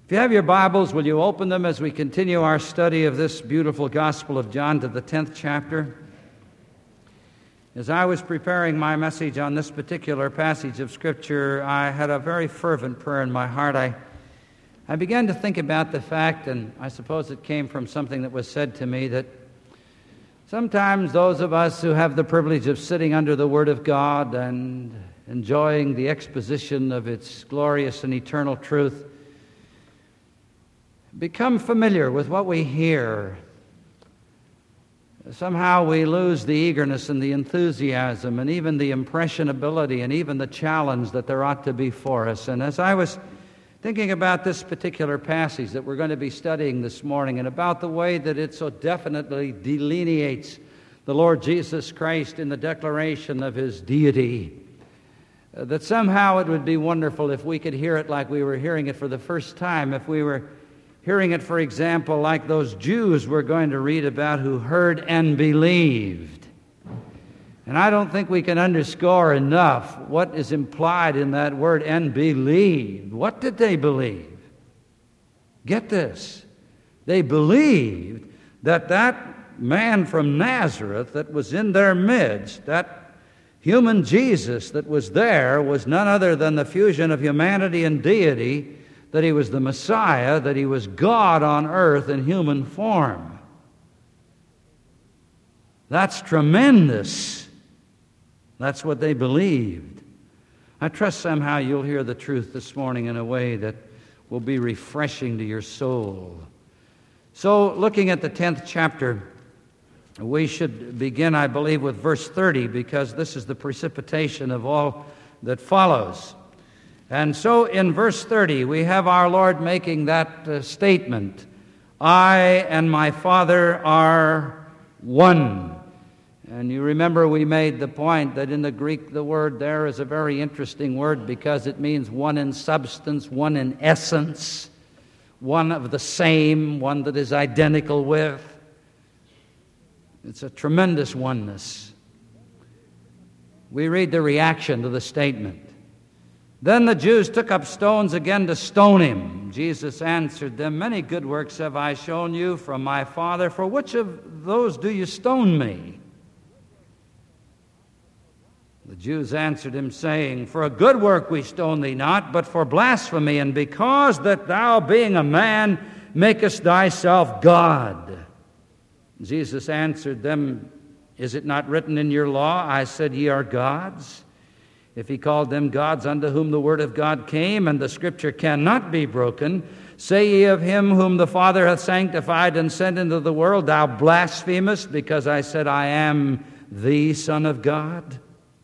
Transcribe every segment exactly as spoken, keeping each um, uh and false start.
If you have your Bibles, will you open them as we continue our study of this beautiful Gospel of John to the tenth chapter? As I was preparing my message on this particular passage of Scripture, I had a very fervent prayer in my heart. I, I began to think about the fact, and I suppose it came from something that was said to me, that sometimes those of us who have the privilege of sitting under the Word of God and enjoying the exposition of its glorious and eternal truth become familiar with what we hear. Somehow we lose the eagerness and the enthusiasm and even the impressionability and even the challenge that there ought to be for us. And as I was thinking about this particular passage that we're going to be studying this morning and about the way that it so definitely delineates the Lord Jesus Christ in the declaration of His deity, uh, that somehow it would be wonderful if we could hear it like we were hearing it for the first time, if we were hearing it, for example, like those Jews we're going to read about who heard and believed. And I don't think we can underscore enough what is implied in that word, and believed. What did they believe? Get this. They believed that that man from Nazareth that was in their midst, that human Jesus that was there, was none other than the fusion of humanity and deity, that He was the Messiah, that He was God on earth in human form. That's tremendous. That's what they believed. I trust somehow you'll hear the truth this morning in a way that will be refreshing to your soul. So, looking at the tenth chapter, we should begin, I believe, with verse thirty, because this is the precipitation of all that follows. And so in verse thirty, we have our Lord making that uh, statement, I and my Father are one. And you remember we made the point that in the Greek the word there is a very interesting word because it means one in substance, one in essence, one of the same, one that is identical with. It's a tremendous oneness. We read the reaction to the statement. Then the Jews took up stones again to stone Him. Jesus answered them, Many good works have I shown you from my Father. For which of those do you stone me? The Jews answered Him, saying, For a good work we stone thee not, but for blasphemy, and because that thou, being a man, makest thyself God. Jesus answered them, Is it not written in your law, I said ye are gods? If He called them gods unto whom the word of God came, and the Scripture cannot be broken, say ye of Him whom the Father hath sanctified and sent into the world, Thou blasphemest, because I said, I am the Son of God?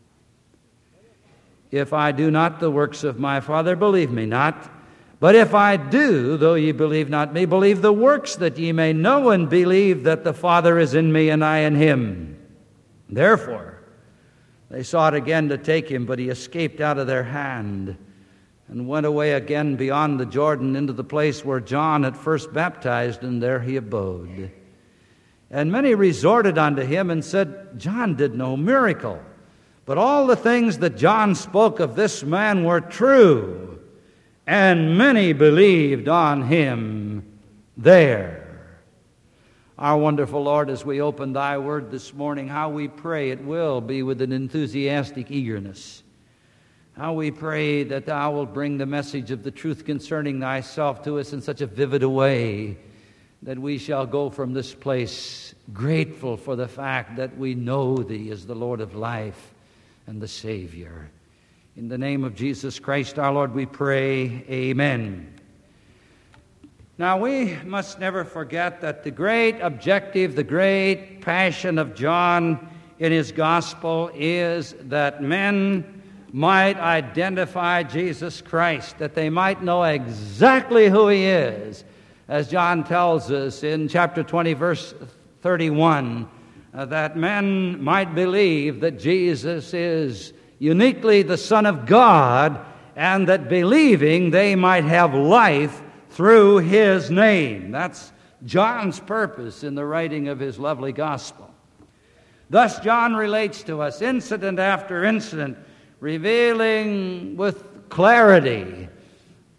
If I do not the works of my Father, believe me not. But if I do, though ye believe not me, believe the works, that ye may know and believe that the Father is in me and I in Him. Therefore, they sought again to take Him, but He escaped out of their hand and went away again beyond the Jordan into the place where John at first baptized, and there He abode. And many resorted unto Him and said, John did no miracle, but all the things that John spoke of this man were true, and many believed on Him there. Our wonderful Lord, as we open Thy Word this morning, how we pray it will be with an enthusiastic eagerness. How we pray that Thou wilt bring the message of the truth concerning Thyself to us in such a vivid a way that we shall go from this place grateful for the fact that we know Thee as the Lord of life and the Savior. In the name of Jesus Christ our Lord we pray, amen. Now, we must never forget that the great objective, the great passion of John in his gospel is that men might identify Jesus Christ, that they might know exactly who He is. As John tells us in chapter twenty, verse thirty-one, uh, that men might believe that Jesus is uniquely the Son of God, and that believing they might have life through His name. That's John's purpose in the writing of his lovely gospel. Thus, John relates to us incident after incident, revealing with clarity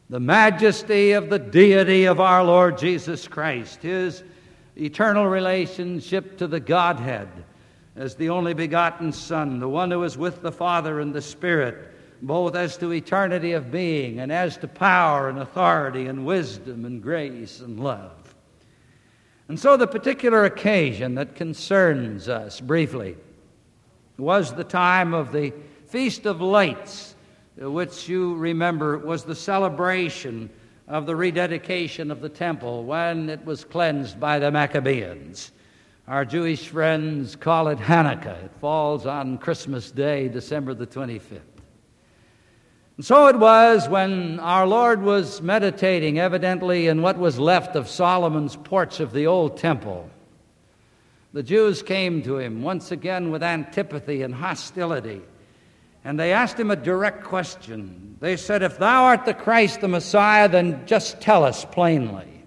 the majesty of the deity of our Lord Jesus Christ, his eternal relationship to the Godhead as the only begotten Son, the one who is with the Father and the Spirit, both as to eternity of being and as to power and authority and wisdom and grace and love. And so the particular occasion that concerns us briefly was the time of the Feast of Lights, which you remember was the celebration of the rededication of the temple when it was cleansed by the Maccabees. Our Jewish friends call it Hanukkah. It falls on Christmas Day, December the twenty-fifth. And so it was when our Lord was meditating, evidently, in what was left of Solomon's porch of the old temple. The Jews came to him once again with antipathy and hostility, and they asked him a direct question. They said, "If thou art the Christ, the Messiah, then just tell us plainly."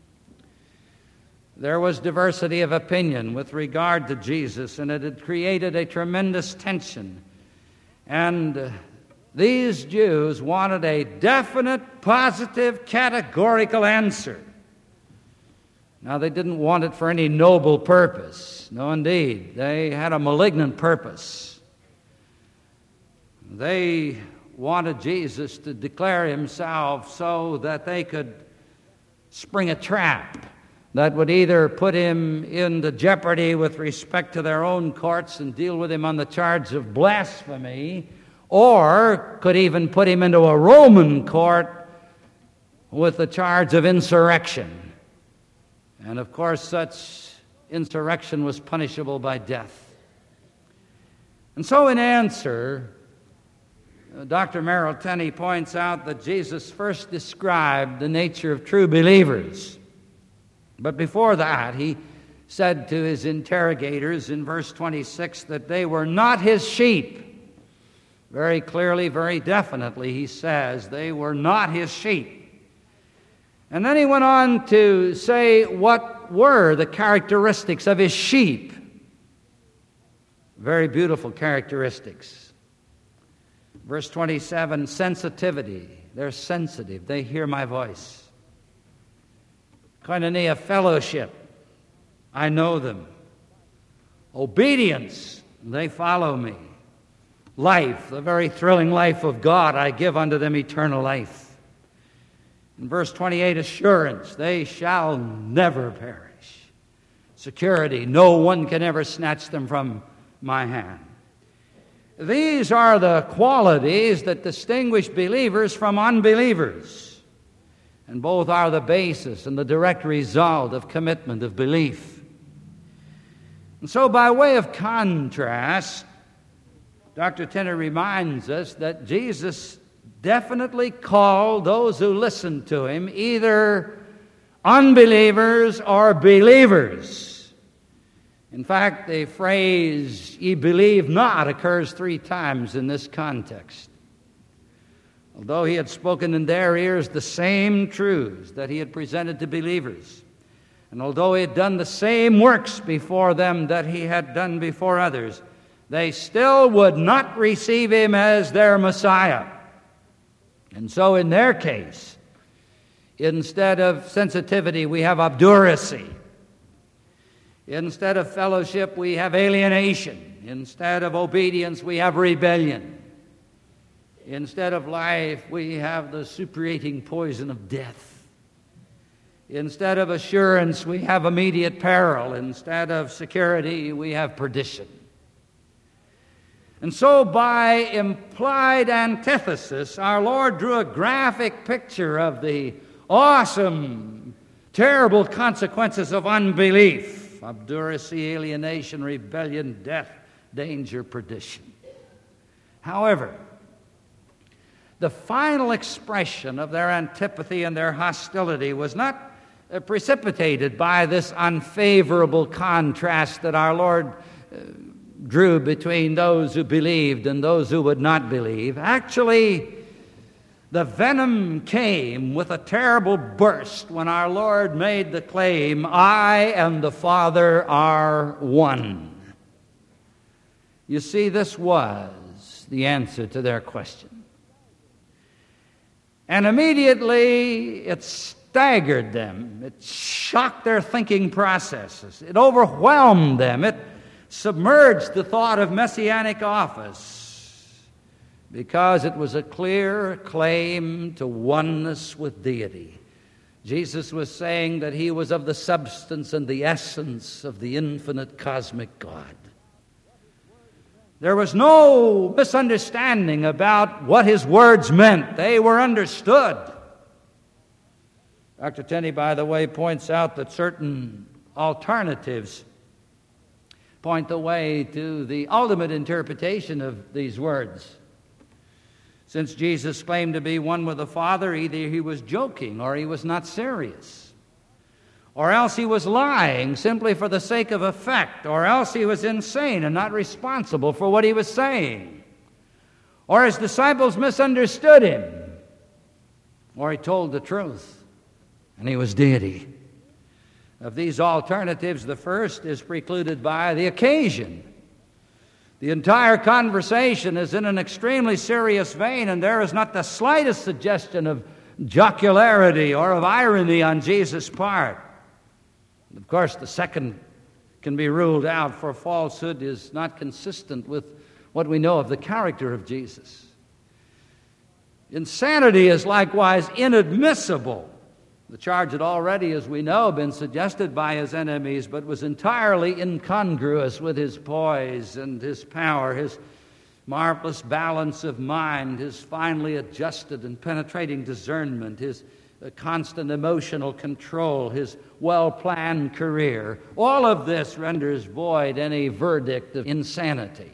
There was diversity of opinion with regard to Jesus, and it had created a tremendous tension. And uh, these Jews wanted a definite, positive, categorical answer. Now, they didn't want it for any noble purpose. No, indeed. They had a malignant purpose. They wanted Jesus to declare himself so that they could spring a trap that would either put him into jeopardy with respect to their own courts and deal with him on the charge of blasphemy, or could even put him into a Roman court with the charge of insurrection. And of course, such insurrection was punishable by death. And so in answer, Doctor Merrill Tenney points out that Jesus first described the nature of true believers. But before that, he said to his interrogators in verse twenty-six that they were not his sheep. Very clearly, very definitely, he says they were not his sheep. And then he went on to say what were the characteristics of his sheep. Very beautiful characteristics. Verse twenty-seven, sensitivity. They're sensitive. They hear my voice. Koinonia, fellowship. I know them. Obedience. They follow me. Life, the very thrilling life of God, I give unto them eternal life. In verse twenty-eight, assurance. They shall never perish. Security. No one can ever snatch them from my hand. These are the qualities that distinguish believers from unbelievers. And both are the basis and the direct result of commitment of belief. And so by way of contrast, Doctor Tenner reminds us that Jesus definitely called those who listened to him either unbelievers or believers. In fact, the phrase, "ye believe not," occurs three times in this context. Although he had spoken in their ears the same truths that he had presented to believers, and although he had done the same works before them that he had done before others, they still would not receive him as their Messiah. And so in their case, instead of sensitivity, we have obduracy. Instead of fellowship, we have alienation. Instead of obedience, we have rebellion. Instead of life, we have the suppurating poison of death. Instead of assurance, we have immediate peril. Instead of security, we have perdition. And so by implied antithesis, our Lord drew a graphic picture of the awesome, terrible consequences of unbelief: obduracy, alienation, rebellion, death, danger, perdition. However, the final expression of their antipathy and their hostility was not uh, precipitated by this unfavorable contrast that our Lord uh, drew between those who believed and those who would not believe. Actually, the venom came with a terrible burst when our Lord made the claim, "I and the Father are one." You see, this was the answer to their question. And immediately it staggered them. It shocked their thinking processes. It overwhelmed them. It submerged the thought of messianic office because it was a clear claim to oneness with deity. Jesus was saying that he was of the substance and the essence of the infinite cosmic God. There was no misunderstanding about what his words meant. They were understood. Doctor Tenney, by the way, points out that certain alternatives point the way to the ultimate interpretation of these words. Since Jesus claimed to be one with the Father, either he was joking or he was not serious, or else he was lying simply for the sake of effect, or else he was insane and not responsible for what he was saying, or his disciples misunderstood him, or he told the truth and he was deity. Of these alternatives, the first is precluded by the occasion. The entire conversation is in an extremely serious vein, and there is not the slightest suggestion of jocularity or of irony on Jesus' part. Of course, the second can be ruled out, for falsehood is not consistent with what we know of the character of Jesus. Insanity is likewise inadmissible. The charge had already, as we know, been suggested by his enemies, but was entirely incongruous with his poise and his power, his marvelous balance of mind, his finely adjusted and penetrating discernment, his uh, constant emotional control, his well-planned career. All of this renders void any verdict of insanity.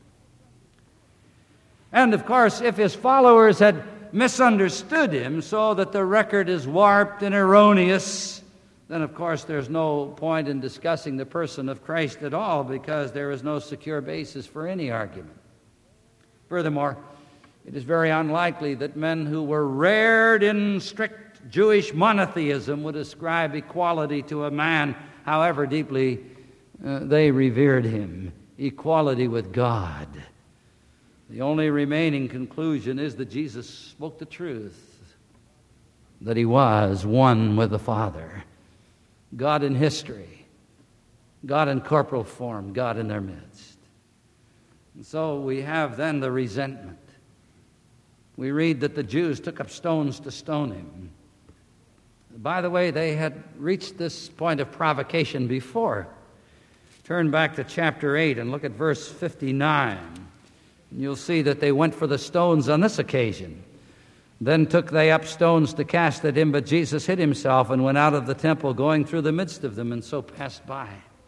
And, of course, if his followers had misunderstood him so that the record is warped and erroneous, then of course there's no point in discussing the person of Christ at all, because there is no secure basis for any argument. Furthermore, it is very unlikely that men who were reared in strict Jewish monotheism would ascribe equality to a man, however deeply uh, they revered him. Equality with God. The only remaining conclusion is that Jesus spoke the truth, that he was one with the Father, God in history, God in corporal form, God in their midst. And so we have then the resentment. We read that the Jews took up stones to stone him. By the way, they had reached this point of provocation before. Turn back to chapter eight and look at verse fifty-nine. You'll see that they went for the stones on this occasion. Then took they up stones to cast at him, but Jesus hid himself and went out of the temple, going through the midst of them, and so passed by.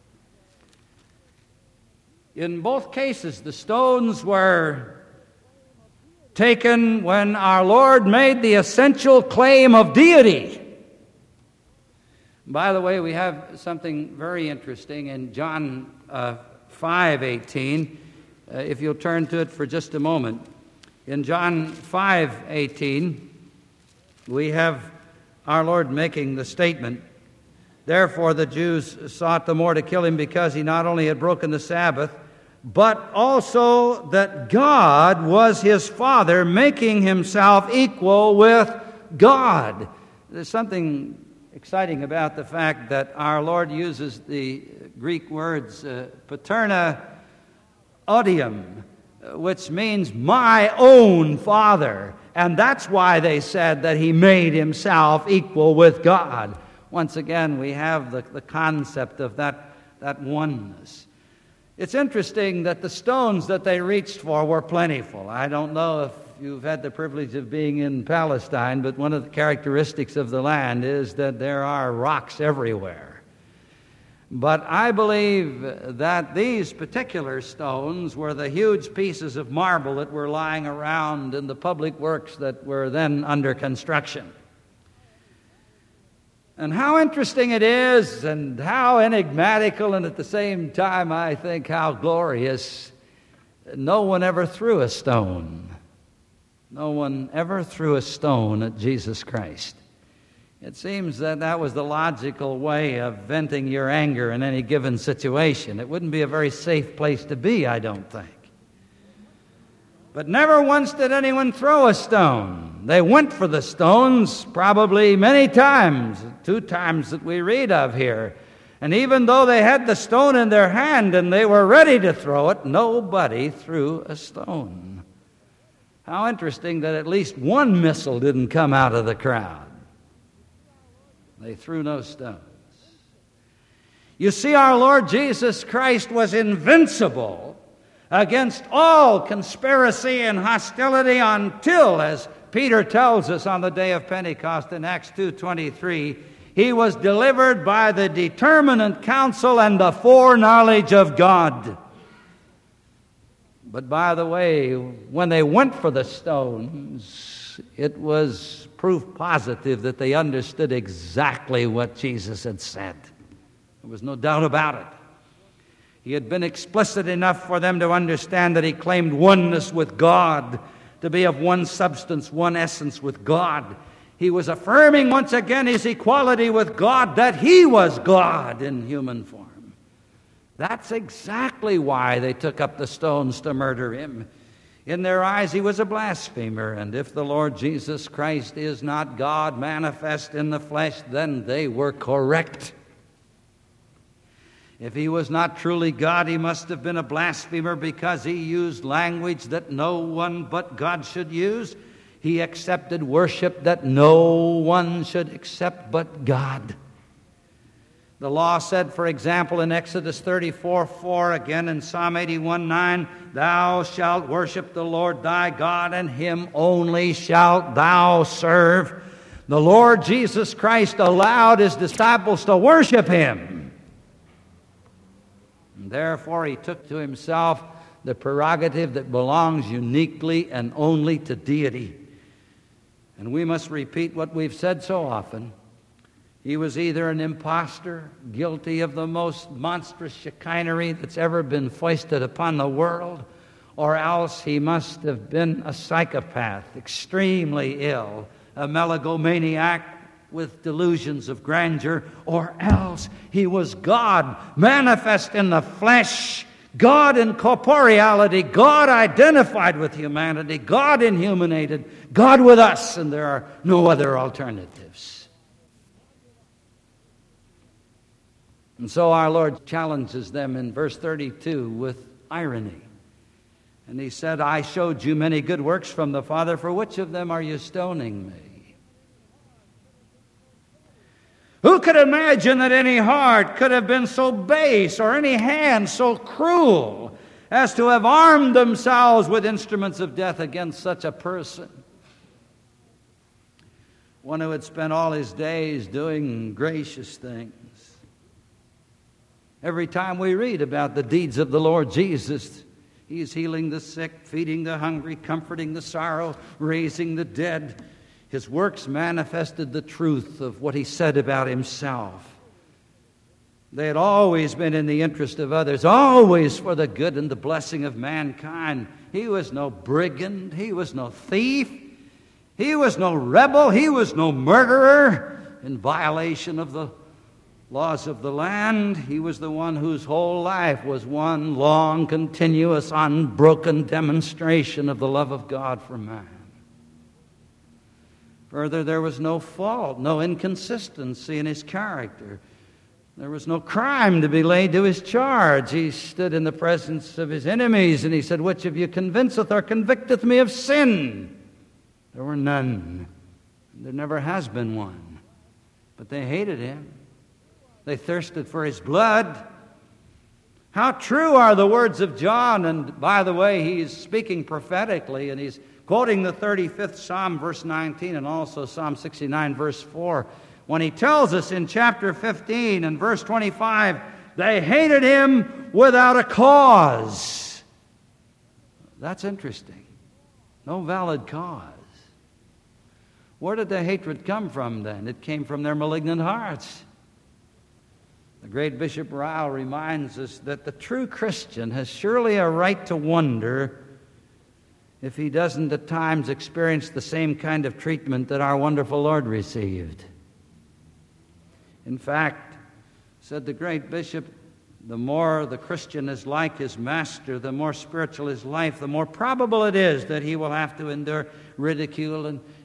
In both cases, the stones were taken when our Lord made the essential claim of deity. By the way, we have something very interesting in John uh, five eighteen. Uh, if you'll turn to it for just a moment. In John five eighteen, we have our Lord making the statement, "Therefore the Jews sought the more to kill him, because he not only had broken the Sabbath, but also that God was his Father, making himself equal with God." There's something exciting about the fact that our Lord uses the Greek words uh, paterna odium, which means my own Father. And that's why they said that he made himself equal with God. Once again, we have the, the concept of that, that oneness. It's interesting that the stones that they reached for were plentiful. I don't know if you've had the privilege of being in Palestine, but one of the characteristics of the land is that there are rocks everywhere. But I believe that these particular stones were the huge pieces of marble that were lying around in the public works that were then under construction. And how interesting it is, and how enigmatical, and at the same time, I think, how glorious. No one ever threw a stone. No one ever threw a stone at Jesus Christ. It seems that that was the logical way of venting your anger in any given situation. It wouldn't be a very safe place to be, I don't think. But never once did anyone throw a stone. They went for the stones probably many times, two times that we read of here. And even though they had the stone in their hand and they were ready to throw it, nobody threw a stone. How interesting that at least one missile didn't come out of the crowd. They threw no stones. You see, our Lord Jesus Christ was invincible against all conspiracy and hostility until, as Peter tells us on the day of Pentecost in Acts two twenty-three, he was delivered by the determinate counsel and the foreknowledge of God. But by the way, when they went for the stones, it was proof positive that they understood exactly what Jesus had said. There was no doubt about it. He had been explicit enough for them to understand that he claimed oneness with God, to be of one substance, one essence with God. He was affirming once again his equality with God, that he was God in human form. That's exactly why they took up the stones to murder him. In their eyes, he was a blasphemer, and if the Lord Jesus Christ is not God manifest in the flesh, then they were correct. If he was not truly God, he must have been a blasphemer because he used language that no one but God should use. He accepted worship that no one should accept but God. The law said, for example, in Exodus thirty-four four, again in Psalm eighty-one nine, thou shalt worship the Lord thy God, and him only shalt thou serve. The Lord Jesus Christ allowed his disciples to worship him. And therefore, he took to himself the prerogative that belongs uniquely and only to deity. And we must repeat what we've said so often. He was either an impostor, guilty of the most monstrous chicanery that's ever been foisted upon the world, or else he must have been a psychopath, extremely ill, a megalomaniac with delusions of grandeur, or else he was God manifest in the flesh, God in corporeality, God identified with humanity, God inhumated, God with us, and there are no other alternatives. And so our Lord challenges them in verse thirty-two with irony. And he said, I showed you many good works from the Father, for which of them are you stoning me? Who could imagine that any heart could have been so base or any hand so cruel as to have armed themselves with instruments of death against such a person? One who had spent all his days doing gracious things. Every time we read about the deeds of the Lord Jesus, he is healing the sick, feeding the hungry, comforting the sorrow, raising the dead. His works manifested the truth of what he said about himself. They had always been in the interest of others, always for the good and the blessing of mankind. He was no brigand. He was no thief. He was no rebel. He was no murderer in violation of the laws of the land. He was the one whose whole life was one long, continuous, unbroken demonstration of the love of God for man. Further, there was no fault, no inconsistency in his character. There was no crime to be laid to his charge. He stood in the presence of his enemies, and he said, which of you convinceth or convicteth me of sin? There were none. There never has been one. But they hated him. They thirsted for his blood. How true are the words of John. And by the way, he's speaking prophetically, and he's quoting the thirty-fifth Psalm, verse nineteen, and also Psalm sixty-nine, verse four, when he tells us in chapter fifteen and verse twenty-five, they hated him without a cause. That's interesting. No valid cause. Where did the hatred come from then? It came from their malignant hearts. The great Bishop Ryle reminds us that the true Christian has surely a right to wonder if he doesn't at times experience the same kind of treatment that our wonderful Lord received. In fact, said the great bishop, the more the Christian is like his master, the more spiritual his life, the more probable it is that he will have to endure ridicule and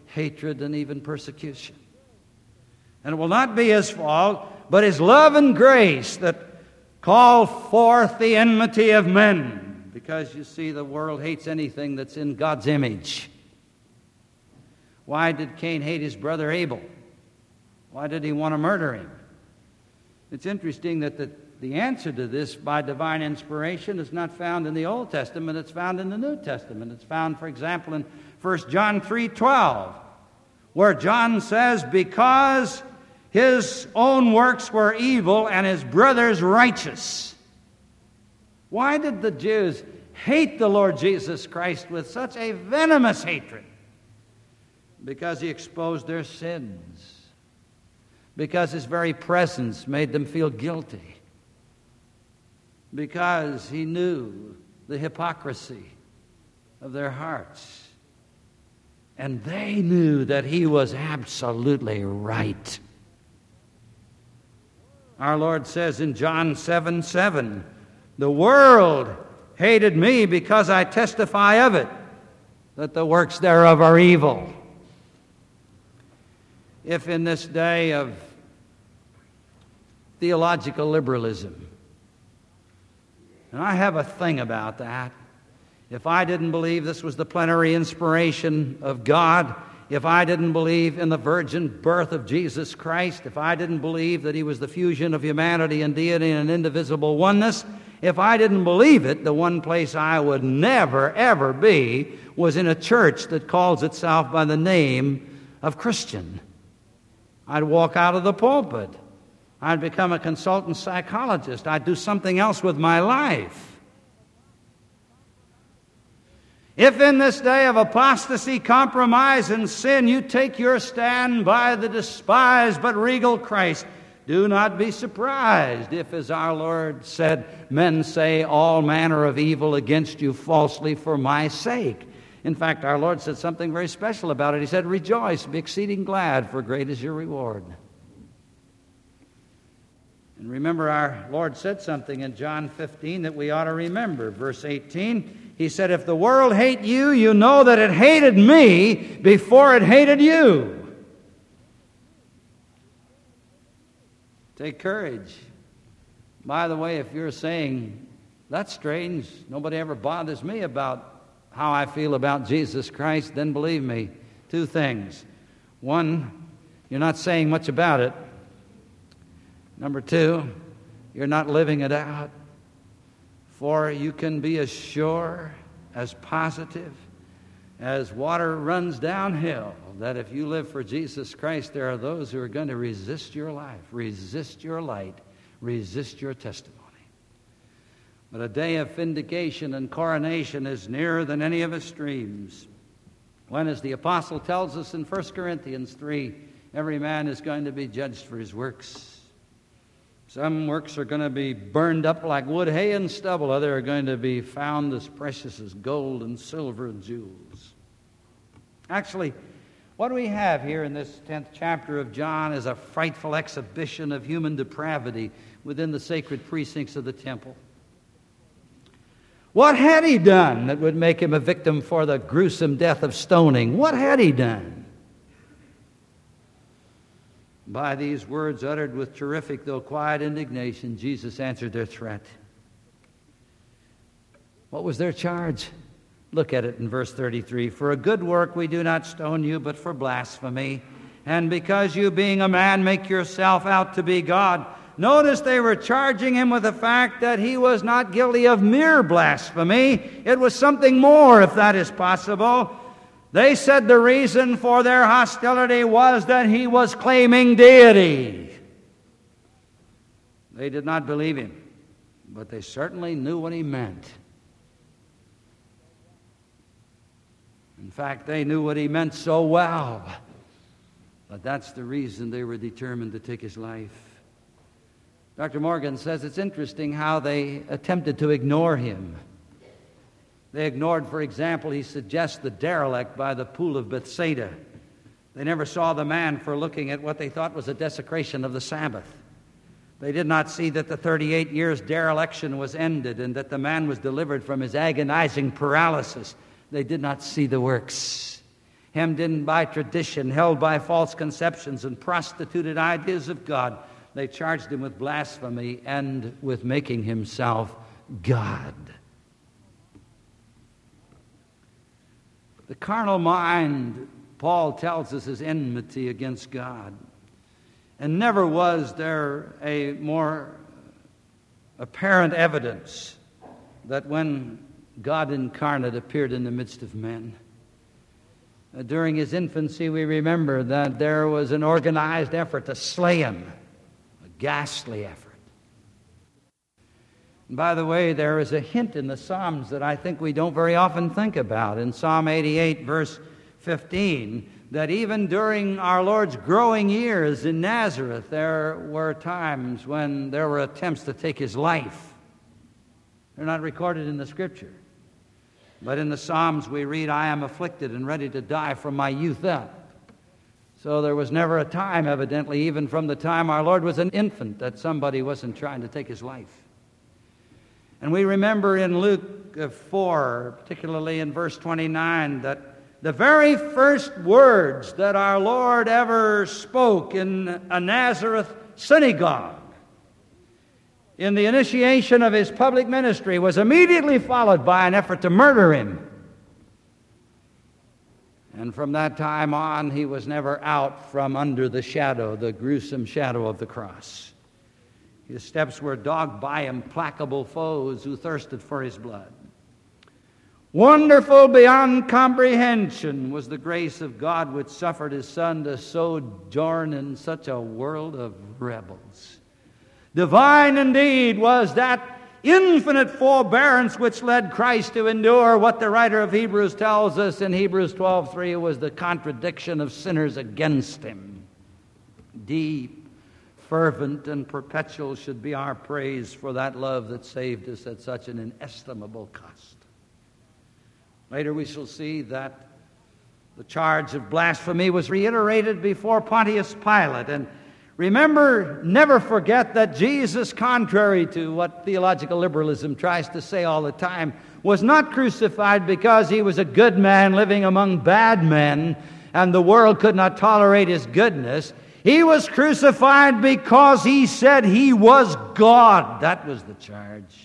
hatred, and even persecution. And it will not be his fault, but his love and grace that call forth the enmity of men. Because, you see, the world hates anything that's in God's image. Why did Cain hate his brother Abel? Why did he want to murder him? It's interesting that the, the answer to this by divine inspiration is not found in the Old Testament, it's found in the New Testament. It's found, for example, in First John three twelve, where John says, because his own works were evil and his brother's righteous. Why did the Jews hate the Lord Jesus Christ with such a venomous hatred? Because he exposed their sins. Because his very presence made them feel guilty. Because he knew the hypocrisy of their hearts. And they knew that he was absolutely right. Our Lord says in John seven seven, the world hated me because I testify of it, that the works thereof are evil. If in this day of theological liberalism, and I have a thing about that, if I didn't believe this was the plenary inspiration of God, if I didn't believe in the virgin birth of Jesus Christ, if I didn't believe that he was the fusion of humanity and deity in an indivisible oneness, if I didn't believe it, the one place I would never, ever be was in a church that calls itself by the name of Christian. I'd walk out of the pulpit. I'd become a consultant psychologist. I'd do something else with my life. If in this day of apostasy, compromise, and sin you take your stand by the despised but regal Christ, do not be surprised if, as our Lord said, men say all manner of evil against you falsely for my sake. In fact, our Lord said something very special about it. He said, rejoice, be exceeding glad, for great is your reward. And remember, our Lord said something in John fifteen that we ought to remember. Verse eighteen, he said, if the world hate you, you know that it hated me before it hated you. Take courage. By the way, if you're saying, that's strange, nobody ever bothers me about how I feel about Jesus Christ, then believe me, two things. One, you're not saying much about it. Number two, you're not living it out. For you can be as sure, as positive, as water runs downhill, that if you live for Jesus Christ, there are those who are going to resist your life, resist your light, resist your testimony. But a day of vindication and coronation is nearer than any of his dreams, when, as the apostle tells us in First Corinthians three, every man is going to be judged for his works. Some works are going to be burned up like wood, hay, and stubble. Others are going to be found as precious as gold and silver and jewels. Actually, what we have here in this tenth chapter of John is a frightful exhibition of human depravity within the sacred precincts of the temple. What had he done that would make him a victim for the gruesome death of stoning? What had he done? By these words uttered with terrific though quiet indignation, Jesus answered their threat. What was their charge? Look at it in verse thirty-three. For a good work we do not stone you, but for blasphemy. And because you, being a man, make yourself out to be God. Notice they were charging him with the fact that he was not guilty of mere blasphemy. It was something more, if that is possible. They said the reason for their hostility was that he was claiming deity. They did not believe him, but they certainly knew what he meant. In fact, they knew what he meant so well. But that's the reason they were determined to take his life. Doctor Morgan says it's interesting how they attempted to ignore him. They ignored, for example, he suggests the derelict by the pool of Bethsaida. They never saw the man for looking at what they thought was a desecration of the Sabbath. They did not see that the thirty-eight years dereliction was ended and that the man was delivered from his agonizing paralysis. They did not see the works. hemmed in by tradition, held by false conceptions and prostituted ideas of God. They charged him with blasphemy and with making himself God. The carnal mind, Paul tells us, is enmity against God. And never was there a more apparent evidence that when God incarnate appeared in the midst of men. Uh, during his infancy, we remember that there was an organized effort to slay him, a ghastly effort. And by the way, there is a hint in the Psalms that I think we don't very often think about. In Psalm eighty-eight, verse fifteen, that even during our Lord's growing years in Nazareth, there were times when there were attempts to take his life. They're not recorded in the Scripture. But in the Psalms we read, I am afflicted and ready to die from my youth up. So there was never a time, evidently, even from the time our Lord was an infant, that somebody wasn't trying to take his life. And we remember in Luke four, particularly in verse twenty-nine, that the very first words that our Lord ever spoke in a Nazareth synagogue in the initiation of his public ministry was immediately followed by an effort to murder him. And from that time on, he was never out from under the shadow, the gruesome shadow of the cross. His steps were dogged by implacable foes who thirsted for his blood. Wonderful beyond comprehension was the grace of God which suffered his Son to sojourn in such a world of rebels. Divine indeed was that infinite forbearance which led Christ to endure what the writer of Hebrews tells us in Hebrews twelve three was the contradiction of sinners against him. Deep, fervent, and perpetual should be our praise for that love that saved us at such an inestimable cost. Later we shall see that the charge of blasphemy was reiterated before Pontius Pilate. And remember, never forget that Jesus, contrary to what theological liberalism tries to say all the time, was not crucified because he was a good man living among bad men and the world could not tolerate his goodness. He was crucified because he said he was God. That was the charge.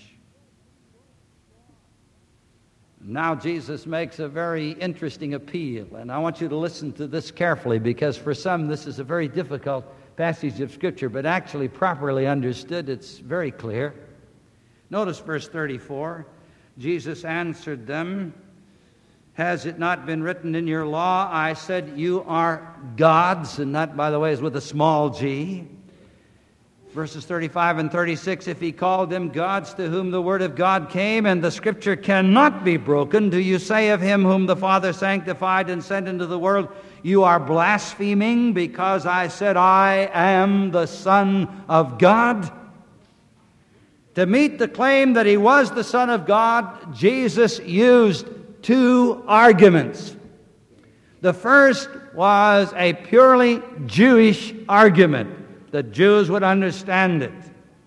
Now Jesus makes a very interesting appeal, and I want you to listen to this carefully because for some this is a very difficult passage of Scripture, but actually properly understood it's very clear. Notice verse thirty-four. Jesus answered them, has it not been written in your law, I said you are gods, and that, by the way, is with a small g. Verses thirty-five and thirty-six, if he called them gods to whom the word of God came, and the Scripture cannot be broken, do you say of him whom the Father sanctified and sent into the world, you are blaspheming because I said I am the Son of God? To meet the claim that he was the Son of God, Jesus used two arguments. The first was a purely Jewish argument. The Jews would understand it.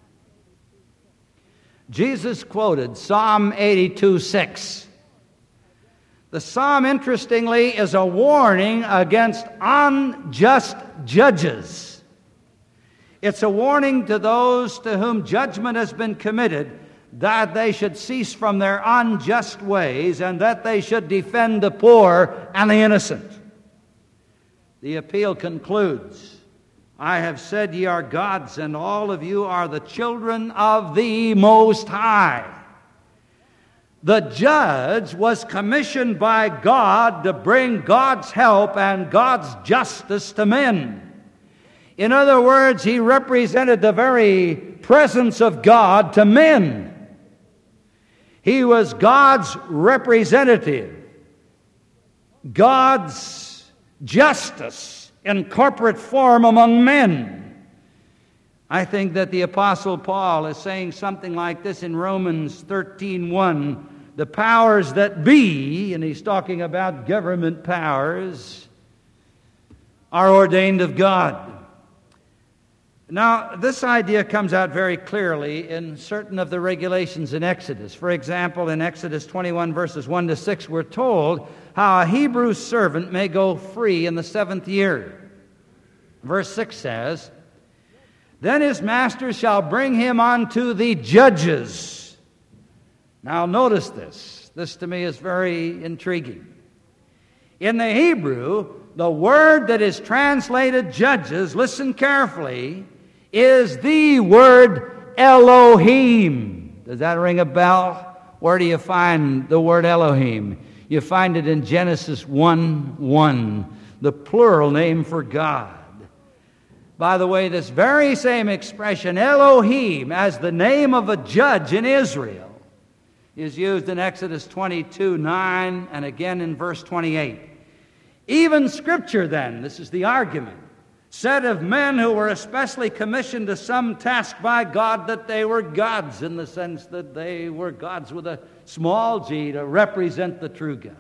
Jesus quoted Psalm eighty-two six. The psalm, interestingly, is a warning against unjust judges. It's a warning to those to whom judgment has been committed that they should cease from their unjust ways and that they should defend the poor and the innocent. The appeal concludes, I have said ye are gods, and all of you are the children of the Most High. The judge was commissioned by God to bring God's help and God's justice to men. In other words, he represented the very presence of God to men. He was God's representative, God's justice in corporate form among men. I think that the Apostle Paul is saying something like this in Romans thirteen one. The powers that be, and he's talking about government powers, are ordained of God. Now, this idea comes out very clearly in certain of the regulations in Exodus. For example, in Exodus twenty-one, verses one to six, we're told how a Hebrew servant may go free in the seventh year. Verse six says, then his master shall bring him unto the judges. Now notice this. This to me is very intriguing. In the Hebrew, the word that is translated judges, listen carefully, is the word Elohim. Does that ring a bell? Where do you find the word Elohim? You find it in Genesis one one, the plural name for God. By the way, this very same expression, Elohim, as the name of a judge in Israel, is used in Exodus twenty-two nine and again in verse twenty-eight. Even Scripture then, this is the argument, said of men who were especially commissioned to some task by God that they were gods, in the sense that they were gods with a small g to represent the true God.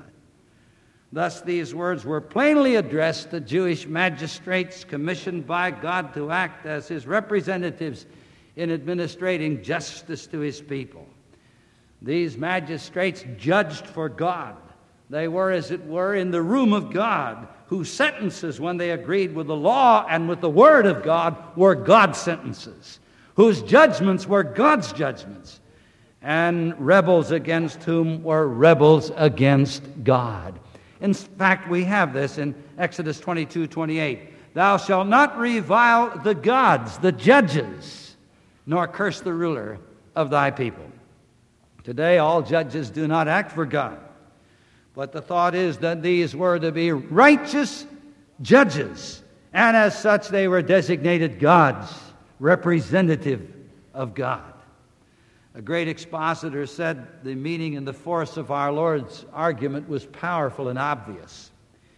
Thus these words were plainly addressed to Jewish magistrates commissioned by God to act as his representatives in administrating justice to his people. These magistrates judged for God. They were, as it were, in the room of God, whose sentences, when they agreed with the law and with the word of God, were God's sentences, whose judgments were God's judgments, and rebels against whom were rebels against God. In fact, we have this in Exodus twenty-two twenty-eight. Thou shalt not revile the gods, the judges, nor curse the ruler of thy people. Today, all judges do not act for God. But the thought is that these were to be righteous judges, and as such they were designated gods, representative of God. A great expositor said the meaning and the force of our Lord's argument was powerful and obvious.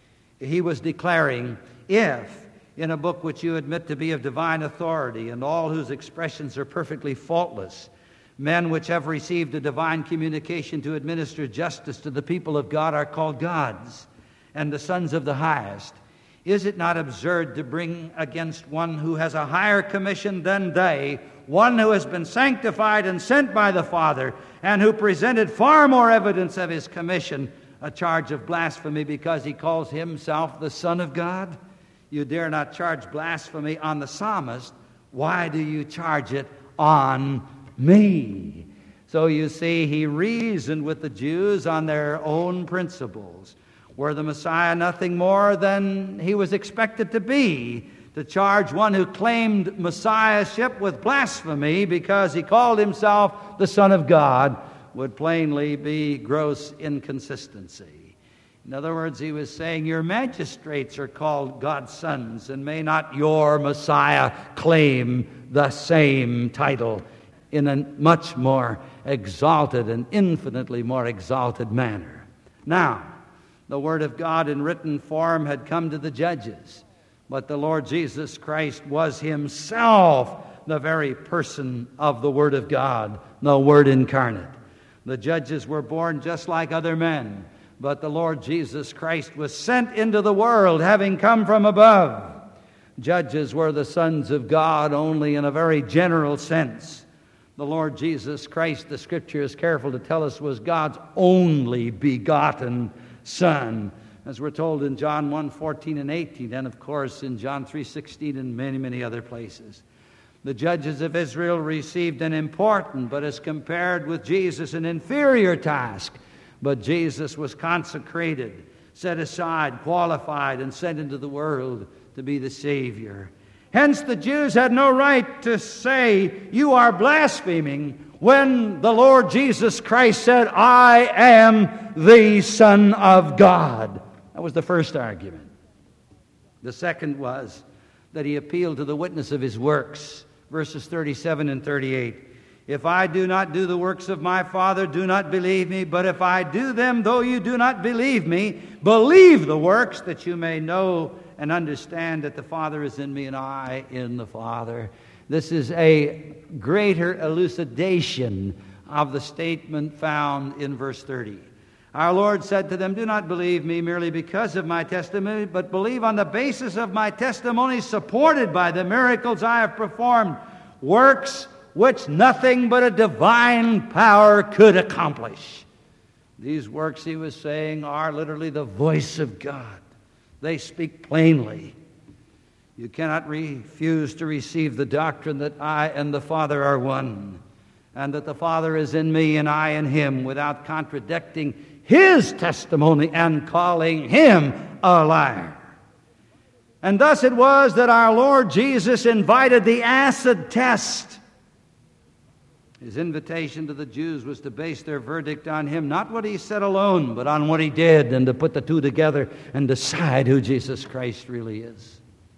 He was declaring, if in a book which you admit to be of divine authority and all whose expressions are perfectly faultless, men which have received a divine communication to administer justice to the people of God are called gods and the sons of the highest, is it not absurd to bring against one who has a higher commission than they, one who has been sanctified and sent by the Father, and who presented far more evidence of his commission, a charge of blasphemy because he calls himself the Son of God? You dare not charge blasphemy on the psalmist. Why do you charge it on me? So you see, he reasoned with the Jews on their own principles. Were the Messiah nothing more than he was expected to be? To charge one who claimed messiahship with blasphemy because he called himself the Son of God would plainly be gross inconsistency. In other words, he was saying, your magistrates are called God's sons, and may not your Messiah claim the same title in a much more exalted and infinitely more exalted manner. Now, the Word of God in written form had come to the judges, but the Lord Jesus Christ was himself the very person of the Word of God, the Word incarnate. The judges were born just like other men, but the Lord Jesus Christ was sent into the world, having come from above. Judges were the sons of God only in a very general sense. The Lord Jesus Christ, the Scripture is careful to tell us, was God's only begotten Son, as we're told in John one fourteen and eighteen, and of course in John three sixteen and many, many other places. The judges of Israel received an important, but as compared with Jesus, an inferior task. But Jesus was consecrated, set aside, qualified, and sent into the world to be the Savior. Hence the Jews had no right to say, you are blaspheming, when the Lord Jesus Christ said, I am the Son of God. That was the first argument. The second was that he appealed to the witness of his works. Verses thirty-seven and thirty-eight. If I do not do the works of my Father, do not believe me. But if I do them, though you do not believe me, believe the works, that you may know and understand that the Father is in me and I in the Father. This is a greater elucidation of the statement found in verse thirty. Our Lord said to them, do not believe me merely because of my testimony, but believe on the basis of my testimony, supported by the miracles I have performed, works which nothing but a divine power could accomplish. These works, he was saying, are literally the voice of God. They speak plainly. You cannot refuse to receive the doctrine that I and the Father are one, and that the Father is in me and I in him, without contradicting his testimony and calling him a liar. And thus it was that our Lord Jesus invited the acid test. His invitation to the Jews was to base their verdict on him, not what he said alone, but on what he did, and to put the two together and decide who Jesus Christ really is.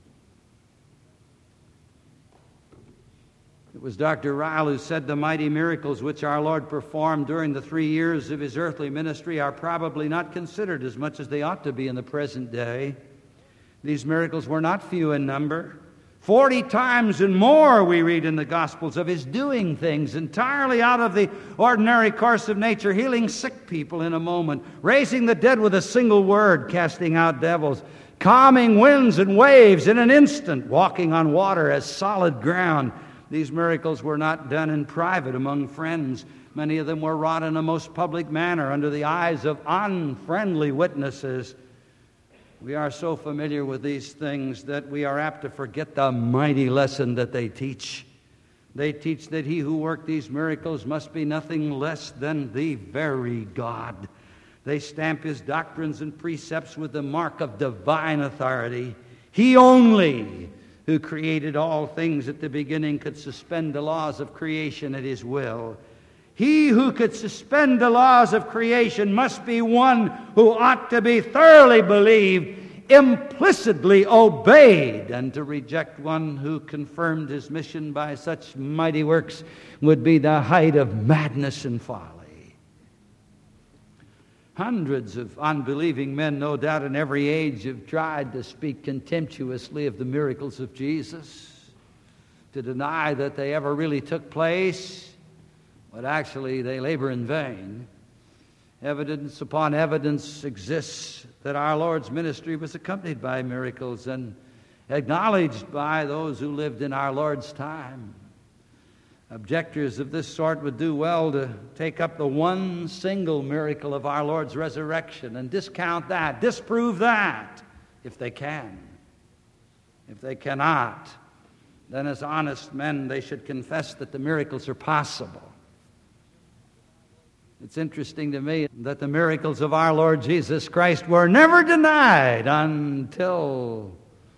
It was Doctor Ryle who said the mighty miracles which our Lord performed during the three years of his earthly ministry are probably not considered as much as they ought to be in the present day. These miracles were not few in number. Forty times and more we read in the Gospels of his doing things entirely out of the ordinary course of nature, healing sick people in a moment, raising the dead with a single word, casting out devils, calming winds and waves in an instant, walking on water as solid ground. These miracles were not done in private among friends. Many of them were wrought in a most public manner under the eyes of unfriendly witnesses. We are so familiar with these things that we are apt to forget the mighty lesson that they teach. They teach that he who worked these miracles must be nothing less than the very God. They stamp his doctrines and precepts with the mark of divine authority. He only, who created all things at the beginning, could suspend the laws of creation at his will. He who could suspend the laws of creation must be one who ought to be thoroughly believed, implicitly obeyed, and to reject one who confirmed his mission by such mighty works would be the height of madness and folly. Hundreds of unbelieving men, no doubt in every age, have tried to speak contemptuously of the miracles of Jesus, to deny that they ever really took place, but actually they labor in vain. Evidence upon evidence exists that our Lord's ministry was accompanied by miracles and acknowledged by those who lived in our Lord's time. Objectors of this sort would do well to take up the one single miracle of our Lord's resurrection and discount that, disprove that, if they can. If they cannot, then as honest men they should confess that the miracles are possible. It's interesting to me that the miracles of our Lord Jesus Christ were never denied until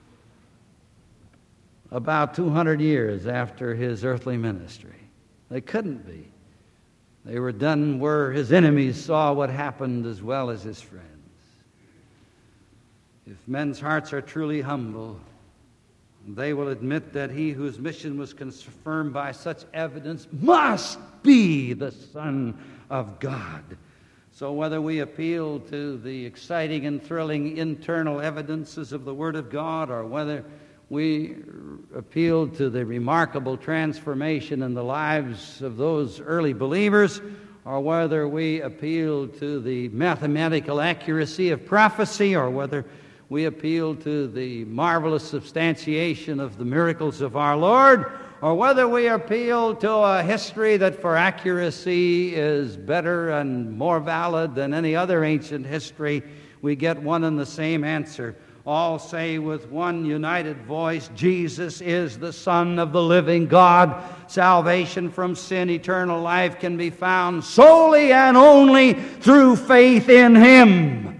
about two hundred years after his earthly ministry. They couldn't be. They were done where his enemies saw what happened as well as his friends. If men's hearts are truly humble, they will admit that he whose mission was confirmed by such evidence must be the Son of God. So whether we appeal to the exciting and thrilling internal evidences of the Word of God, or whether we appeal to the remarkable transformation in the lives of those early believers, or whether we appeal to the mathematical accuracy of prophecy, or whether we appeal to the marvelous substantiation of the miracles of our Lord, or whether we appeal to a history that for accuracy is better and more valid than any other ancient history, we get one and the same answer. All say with one united voice, Jesus is the Son of the living God. Salvation from sin, eternal life can be found solely and only through faith in Him.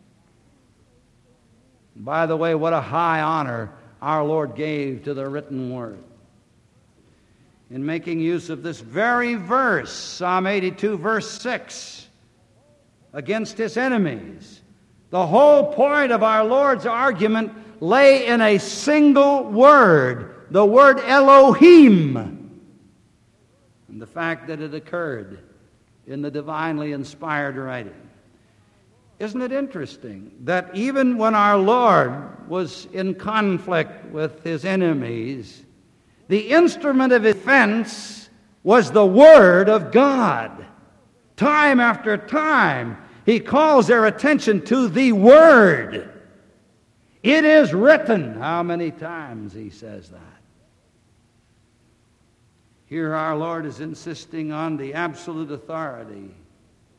By the way, what a high honor our Lord gave to the written word. In making use of this very verse, Psalm eighty-two, verse six, against His enemies, the whole point of our Lord's argument lay in a single word, the word Elohim, and the fact that it occurred in the divinely inspired writing. Isn't it interesting that even when our Lord was in conflict with His enemies, the instrument of defense was the Word of God? Time after time, He calls their attention to the Word. It is written. How many times He says that? Here our Lord is insisting on the absolute authority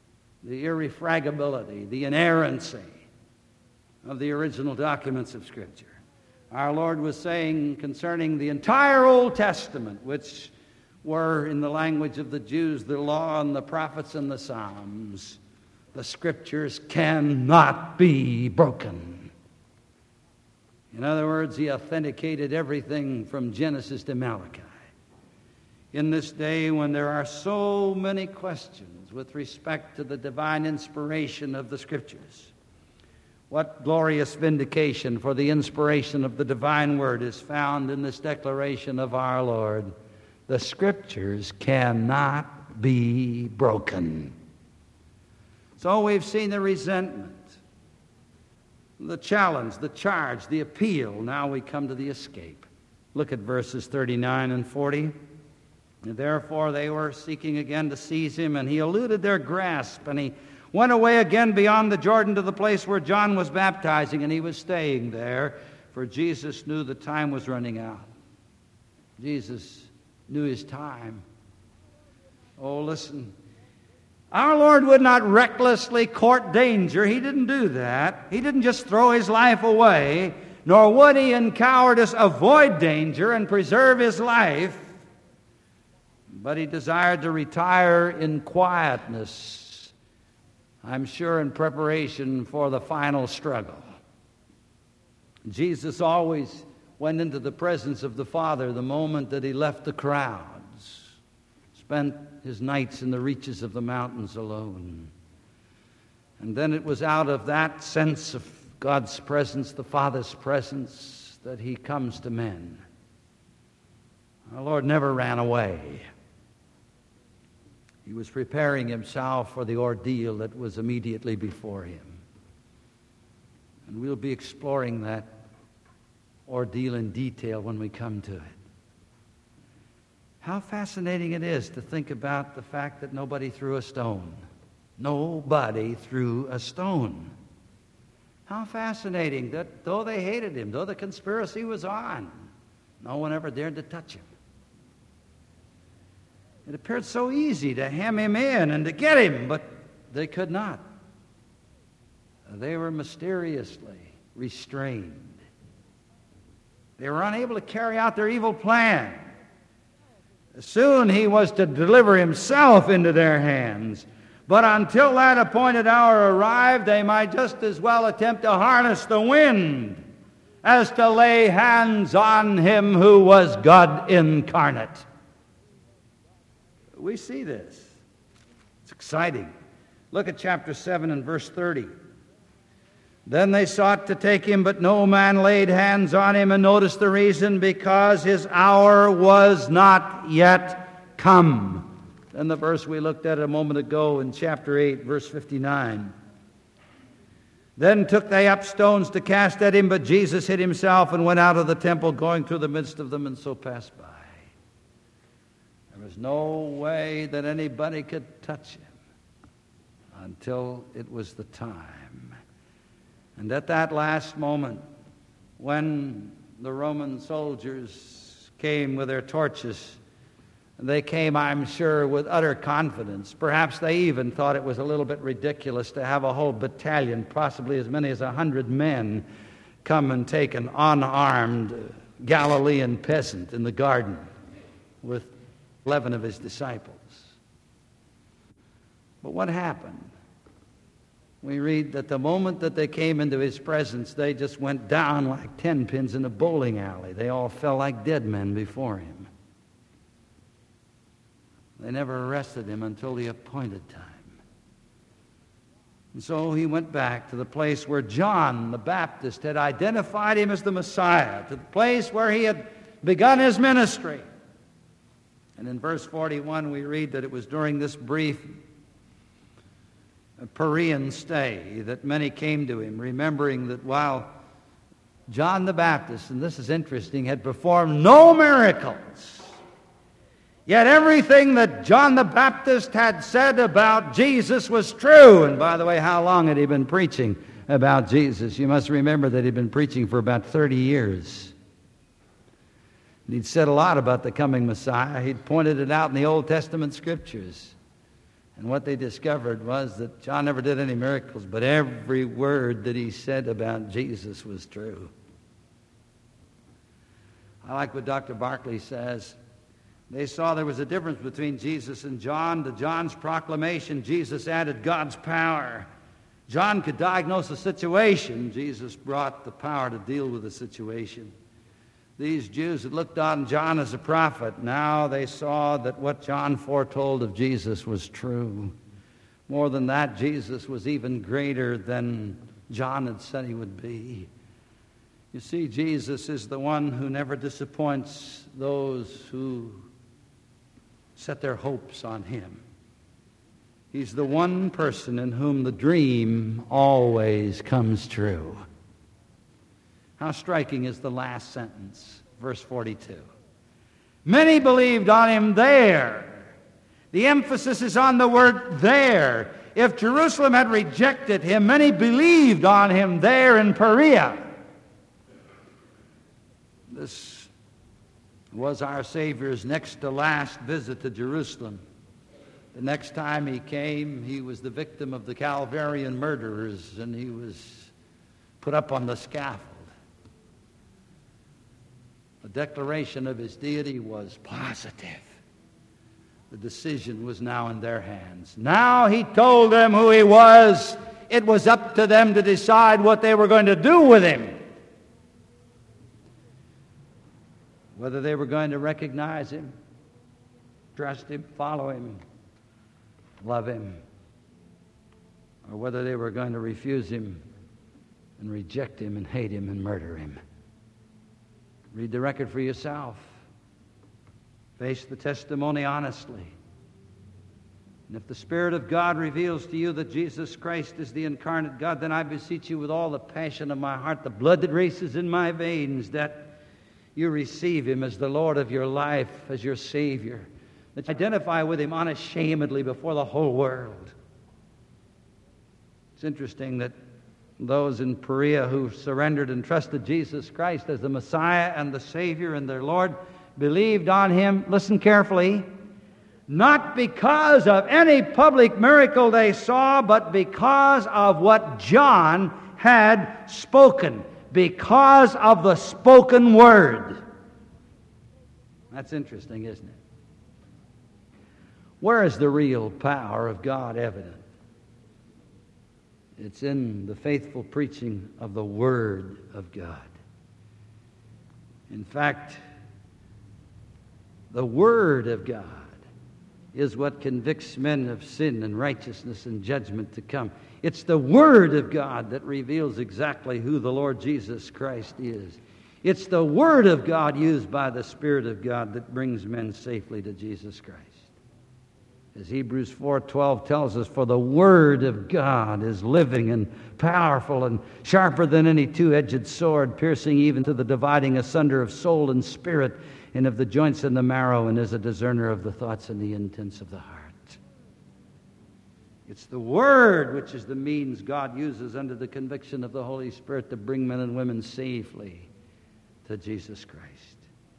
the irrefragability, the inerrancy of the original documents of Scripture. Our Lord was saying concerning the entire Old Testament, which were, in the language of the Jews, the law and the prophets and the Psalms, the Scriptures cannot be broken. In other words, he authenticated everything from Genesis to Malachi. In this day when there are so many questions with respect to the divine inspiration of the Scriptures, what glorious vindication for the inspiration of the divine word is found in this declaration of our Lord: the Scriptures cannot be broken. So we've seen the resentment, the challenge, the charge, the appeal. Now we come to the escape. Look at verses thirty-nine and forty. And therefore they were seeking again to seize him, and he eluded their grasp, and he went away again beyond the Jordan to the place where John was baptizing, and he was staying there, for Jesus knew the time was running out. Jesus knew his time. Oh, listen. Our Lord would not recklessly court danger. He didn't do that. He didn't just throw his life away, nor would he in cowardice avoid danger and preserve his life. But he desired to retire in quietness, I'm sure in preparation for the final struggle. Jesus always went into the presence of the Father the moment that he left the crowds, spent his nights in the reaches of the mountains alone. And then it was out of that sense of God's presence, the Father's presence, that he comes to men. Our Lord never ran away. He was preparing himself for the ordeal that was immediately before him. And we'll be exploring that ordeal in detail when we come to it. How fascinating it is to think about the fact that nobody threw a stone. Nobody threw a stone. How fascinating that though they hated him, though the conspiracy was on, no one ever dared to touch him. It appeared so easy to hem him in and to get him, but they could not. They were mysteriously restrained. They were unable to carry out their evil plan. Soon he was to deliver himself into their hands. But until that appointed hour arrived, they might just as well attempt to harness the wind as to lay hands on him who was God incarnate. We see this. It's exciting. Look at chapter seven and verse thirty. Then they sought to take him, but no man laid hands on him. And notice the reason: because his hour was not yet come. Then the verse we looked at a moment ago in chapter eight, verse fifty-nine. Then took they up stones to cast at him, but Jesus hid himself and went out of the temple, going through the midst of them, and so passed by. There was no way that anybody could touch him until it was the time. And at that last moment, when the Roman soldiers came with their torches, they came, I'm sure, with utter confidence. Perhaps they even thought it was a little bit ridiculous to have a whole battalion, possibly as many as a hundred men, come and take an unarmed Galilean peasant in the garden with eleven of his disciples. But what happened? We read that the moment that they came into his presence, they just went down like ten pins in a bowling alley. They all fell like dead men before him. They never arrested him until the appointed time. And so he went back to the place where John the Baptist had identified him as the Messiah, to the place where he had begun his ministry. And in verse forty-one we read that it was during this brief Perean stay that many came to him, remembering that while John the Baptist, and this is interesting, had performed no miracles, yet everything that John the Baptist had said about Jesus was true. And by the way, how long had he been preaching about Jesus? You must remember that he'd been preaching for about thirty years. And he'd said a lot about the coming Messiah. He'd pointed it out in the Old Testament scriptures. And what they discovered was that John never did any miracles, but every word that he said about Jesus was true. I like what Doctor Barclay says. They saw there was a difference between Jesus and John. To John's proclamation, Jesus added God's power. John could diagnose a situation. Jesus brought the power to deal with the situation. These Jews had looked on John as a prophet. Now they saw that what John foretold of Jesus was true. More than that, Jesus was even greater than John had said he would be. You see, Jesus is the one who never disappoints those who set their hopes on him. He's the one person in whom the dream always comes true. How striking is the last sentence, verse forty-two. Many believed on him there. The emphasis is on the word there. If Jerusalem had rejected him, many believed on him there in Perea. This was our Savior's next to last visit to Jerusalem. The next time he came, he was the victim of the Calvarian murderers, and he was put up on the scaffold. The declaration of his deity was positive. The decision was now in their hands. Now he told them who he was. It was up to them to decide what they were going to do with him. Whether they were going to recognize him, trust him, follow him, love him, or whether they were going to refuse him and reject him and hate him and murder him. Read the record for yourself. Face the testimony honestly. And if the Spirit of God reveals to you that Jesus Christ is the incarnate God, then I beseech you with all the passion of my heart, the blood that races in my veins, that you receive him as the Lord of your life, as your Savior, that you identify with him unashamedly before the whole world. It's interesting that those in Perea who surrendered and trusted Jesus Christ as the Messiah and the Savior and their Lord believed on him, listen carefully, not because of any public miracle they saw, but because of what John had spoken, because of the spoken word. That's interesting, isn't it? Where is the real power of God evident? It's in the faithful preaching of the Word of God. In fact, the Word of God is what convicts men of sin and righteousness and judgment to come. It's the Word of God that reveals exactly who the Lord Jesus Christ is. It's the Word of God used by the Spirit of God that brings men safely to Jesus Christ. As Hebrews four twelve tells us, for the Word of God is living and powerful and sharper than any two-edged sword, piercing even to the dividing asunder of soul and spirit and of the joints and the marrow, and is a discerner of the thoughts and the intents of the heart. It's the Word which is the means God uses under the conviction of the Holy Spirit to bring men and women safely to Jesus Christ.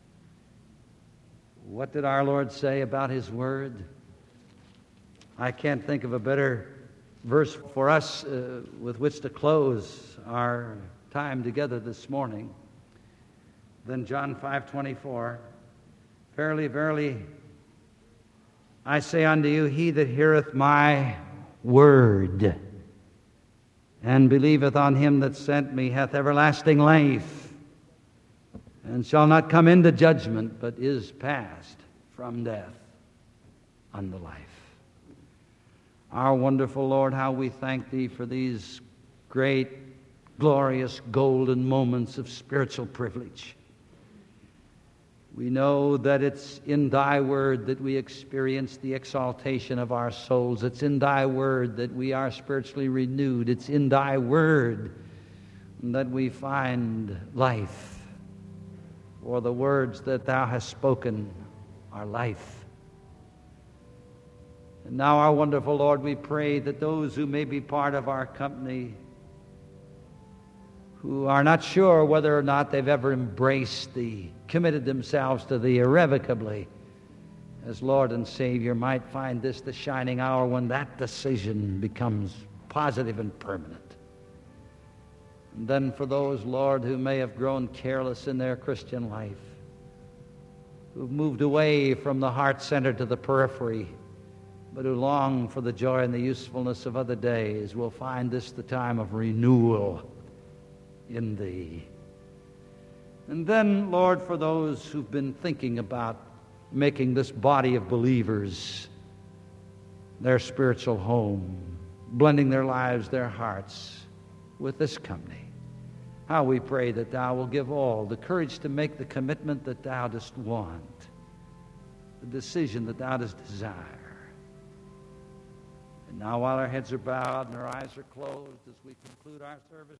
What did our Lord say about His Word? I can't think of a better verse for us uh, with which to close our time together this morning than John five twenty-four. Verily, verily, I say unto you, he that heareth my word and believeth on him that sent me hath everlasting life, and shall not come into judgment, but is passed from death unto life. Our wonderful Lord, how we thank Thee for these great, glorious, golden moments of spiritual privilege. We know that it's in Thy Word that we experience the exaltation of our souls. It's in Thy Word that we are spiritually renewed. It's in Thy Word that we find life. For the words that Thou hast spoken are life. And now, our wonderful Lord, we pray that those who may be part of our company, who are not sure whether or not they've ever embraced Thee, committed themselves to Thee irrevocably as Lord and Savior might find this the shining hour when that decision becomes positive and permanent. And then for those, Lord, who may have grown careless in their Christian life, who've moved away from the heart center to the periphery, but who long for the joy and the usefulness of other days, will find this the time of renewal in Thee. And then, Lord, for those who've been thinking about making this body of believers their spiritual home, blending their lives, their hearts with this company, how we pray that Thou will give all the courage to make the commitment that Thou dost want, the decision that Thou dost desire. And now, while our heads are bowed and our eyes are closed, as we conclude our service,